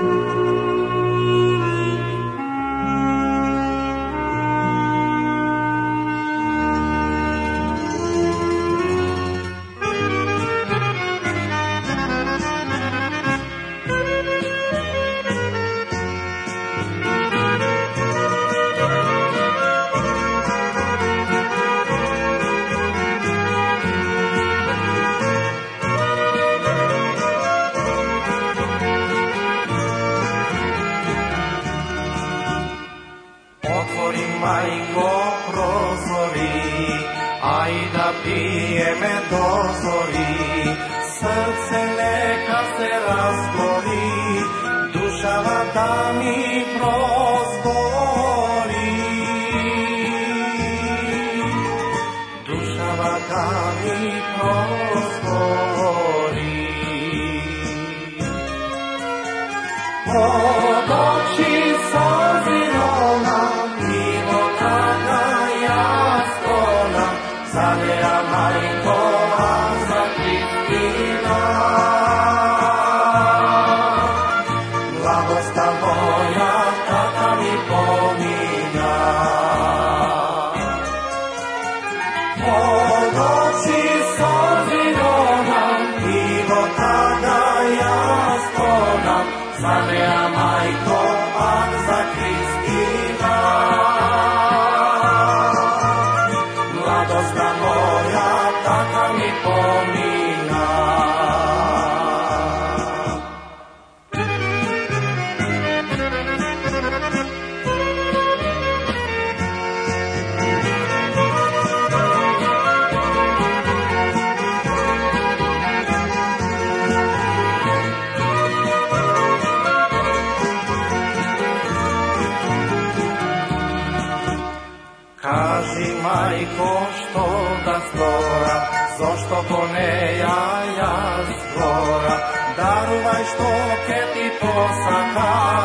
Majko, prozori, aj da pije me dozori, srce neka se razgori, dušava da mi prozbori, dušava da mi prozbori. Od oči sozirona, Zadea majko, a za Kristina, mladosta moja, tata mi pominja. Od oči sozirona, života da ja stonam, Zadea majko, a za Kristina. Mladosta moja, tata mi pomina. Kaži majko što da stora, zašto koneja ja zgora, daruvaj što ke ti posaka,